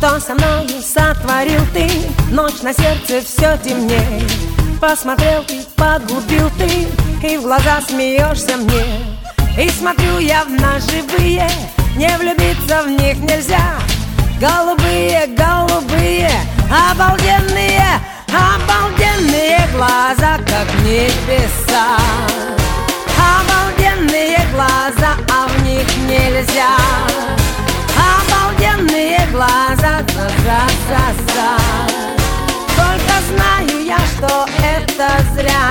Что со мною сотворил ты? Ночь на сердце все темней. Посмотрел ты, погубил ты, и в глаза смеешься мне. И смотрю я на живые, не влюбиться в них нельзя. Голубые, голубые, обалденные, обалденные глаза, как небеса. Обалденные глаза, а в них нельзя. Обалденные глаза, за-за-за-за. Только знаю я, что это зря.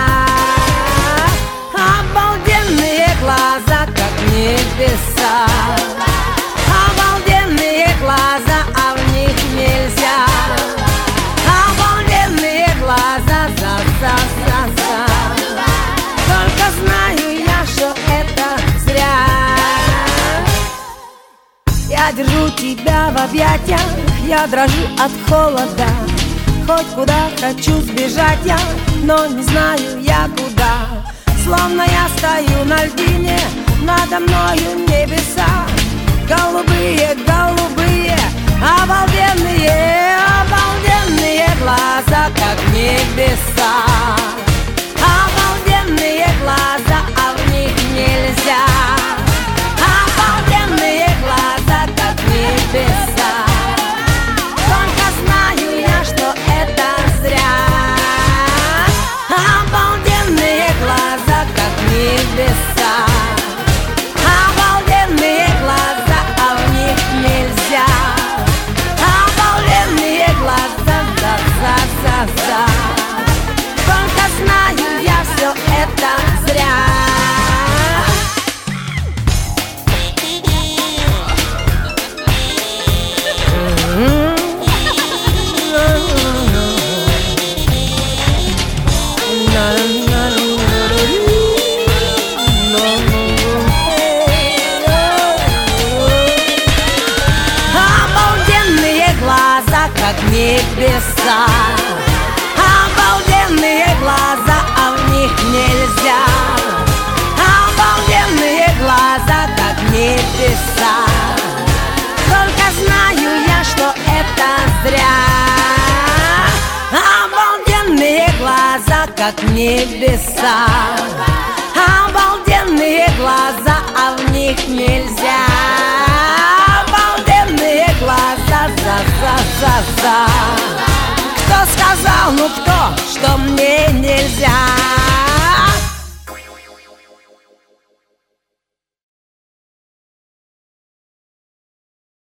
Обалденные глаза, как небеса. Обалденные глаза, а в них нельзя. Обалденные глаза, за-за-за-за. Только знаю я, что это зря. Я держу тебя в объятиях, я дрожу от холода. Хоть куда хочу сбежать я, но не знаю я куда. Словно я стою на льдине, надо мною небеса. Голубые, голубые, обалденные, обалденные глаза, как небеса. Обалденные глаза, а в них нельзя. Обалденные глаза, как небеса. Только знаю я, что это зря. Обалденные глаза, как небеса. Обалденные глаза, а в них нельзя. Обалденные глаза, за-за-за-за. Только знаю я, все это зря. Обалденные глаза, как небеса. Обалденные глаза, а в них нельзя. Обалденные глаза, как небеса. Только знаю я, что это зря. Обалденные глаза, как небеса. Обалденные глаза, а в них нельзя. Обалденные глаза, за-за-за-за. Кто сказал, ну кто, что мне нельзя?